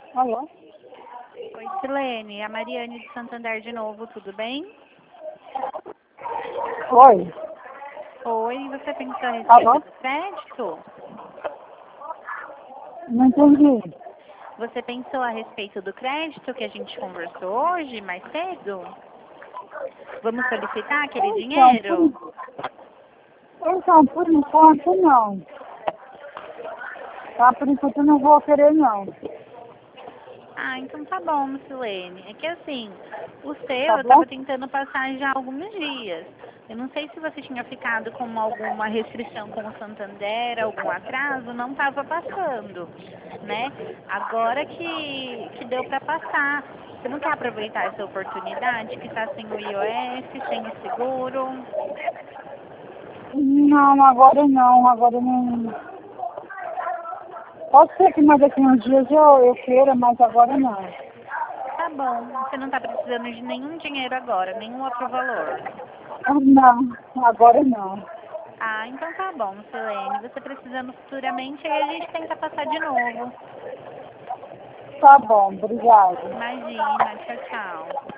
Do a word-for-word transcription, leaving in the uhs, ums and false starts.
Alô? Oi, Silene, a Mariane de Santander de novo, tudo bem? Oi? Oi, você pensou a respeito Alô? do crédito? Não entendi. Você pensou a respeito do crédito que a gente conversou hoje, mais cedo? Vamos solicitar aquele Então, dinheiro? por, então, por enquanto não. Tá? Por enquanto eu não vou querer não. Ah, então tá bom, Silene. É que assim, o seu Tá eu bom? tava tentando passar já há alguns dias. Eu não sei se você tinha ficado com alguma restrição com o Santander, algum atraso, não tava passando, né? Agora que, que deu pra passar. Você não quer aproveitar essa oportunidade que tá sem o I O F, sem o seguro? Não, agora não. Agora não. Pode ser que mais daqui uns dias eu, eu queira, mas agora não. Tá bom, você não tá precisando de nenhum dinheiro agora, nenhum outro valor. Ah, não, agora não. Ah, então tá bom, Silene. Você precisando futuramente, aí a gente tenta passar de novo. Tá bom, obrigada. Imagina, tchau, tchau.